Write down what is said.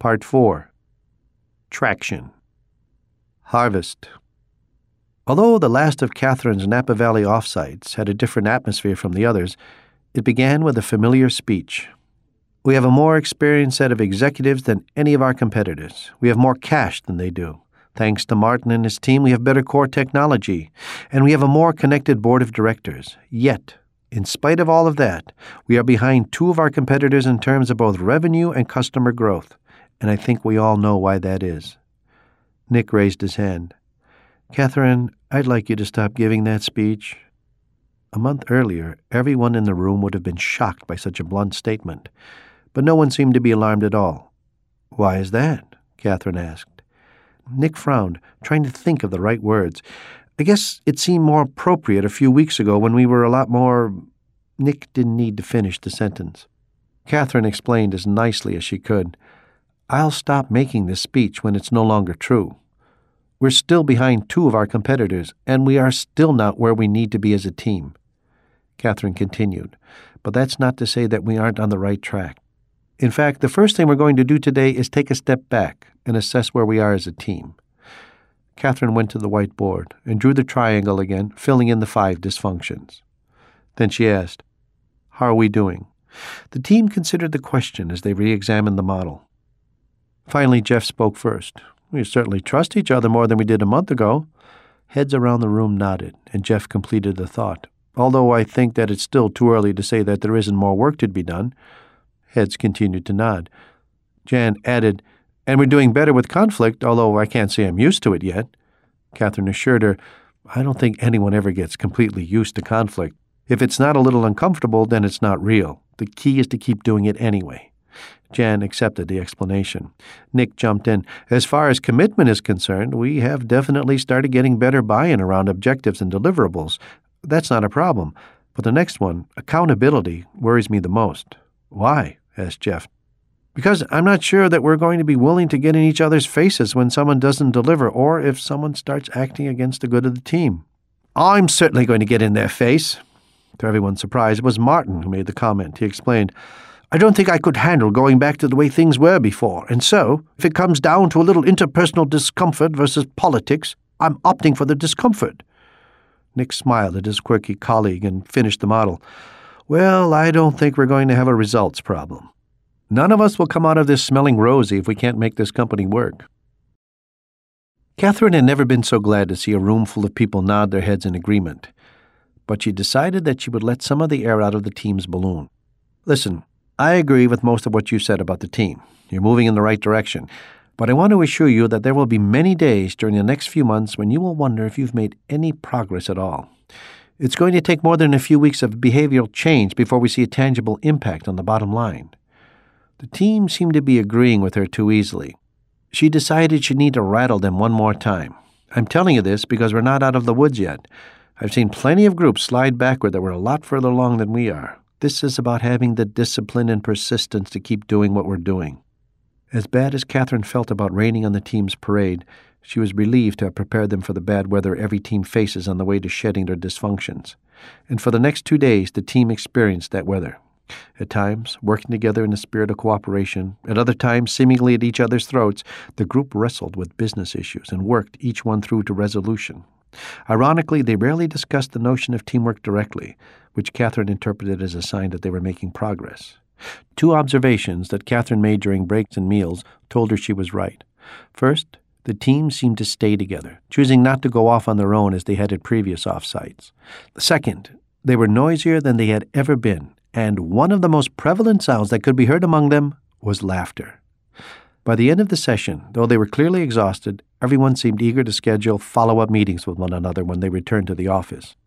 Part 4. Traction. Harvest. Although the last of Catherine's Napa Valley offsites had a different atmosphere from the others, it began with a familiar speech. We have a more experienced set of executives than any of our competitors. We have more cash than they do. Thanks to Martin and his team, we have better core technology, and we have a more connected board of directors. Yet, in spite of all of that, we are behind two of our competitors in terms of both revenue and customer growth, and I think we all know why that is. Nick raised his hand. Catherine, I'd like you to stop giving that speech. A month earlier, everyone in the room would have been shocked by such a blunt statement, but no one seemed to be alarmed at all. Why is that? Catherine asked. Nick frowned, trying to think of the right words. I guess it seemed more appropriate a few weeks ago when we were a lot more... Nick didn't need to finish the sentence. Catherine explained as nicely as she could. I'll stop making this speech when it's no longer true. We're still behind two of our competitors, and we are still not where we need to be as a team. Catherine continued, but that's not to say that we aren't on the right track. In fact, the first thing we're going to do today is take a step back and assess where we are as a team. Catherine went to the whiteboard and drew the triangle again, filling in the 5 dysfunctions. Then she asked, How are we doing? The team considered the question as they re-examined the model. Finally, Jeff spoke first. We certainly trust each other more than we did a month ago. Heads around the room nodded, and Jeff completed the thought. Although I think that it's still too early to say that there isn't more work to be done. Heads continued to nod. Jan added, And we're doing better with conflict, although I can't say I'm used to it yet. Catherine assured her, I don't think anyone ever gets completely used to conflict. If it's not a little uncomfortable, then it's not real. The key is to keep doing it anyway. Jan accepted the explanation. Nick jumped in. As far as commitment is concerned, we have definitely started getting better buy-in around objectives and deliverables. That's not a problem. But the next one, accountability, worries me the most. Why? Asked Jeff. Because I'm not sure that we're going to be willing to get in each other's faces when someone doesn't deliver or if someone starts acting against the good of the team. I'm certainly going to get in their face. To everyone's surprise, it was Martin who made the comment. He explained, I don't think I could handle going back to the way things were before, and so, if it comes down to a little interpersonal discomfort versus politics, I'm opting for the discomfort. Nick smiled at his quirky colleague and finished the model. Well, I don't think we're going to have a results problem. None of us will come out of this smelling rosy if we can't make this company work. Catherine had never been so glad to see a room full of people nod their heads in agreement, but she decided that she would let some of the air out of the team's balloon. Listen, I agree with most of what you said about the team. You're moving in the right direction. But I want to assure you that there will be many days during the next few months when you will wonder if you've made any progress at all. It's going to take more than a few weeks of behavioral change before we see a tangible impact on the bottom line. The team seemed to be agreeing with her too easily. She decided she'd need to rattle them one more time. I'm telling you this because we're not out of the woods yet. I've seen plenty of groups slide backward that were a lot further along than we are. This is about having the discipline and persistence to keep doing what we're doing. As bad as Catherine felt about raining on the team's parade, she was relieved to have prepared them for the bad weather every team faces on the way to shedding their dysfunctions. And for the next 2 days, the team experienced that weather. At times, working together in the spirit of cooperation, at other times, seemingly at each other's throats, the group wrestled with business issues and worked each one through to resolution. Ironically, they rarely discussed the notion of teamwork directly, which Catherine interpreted as a sign that they were making progress. 2 observations that Catherine made during breaks and meals told her she was right. First, the team seemed to stay together, choosing not to go off on their own as they had at previous off-sites. Second, they were noisier than they had ever been, and one of the most prevalent sounds that could be heard among them was laughter. By the end of the session, though they were clearly exhausted, everyone seemed eager to schedule follow-up meetings with one another when they returned to the office.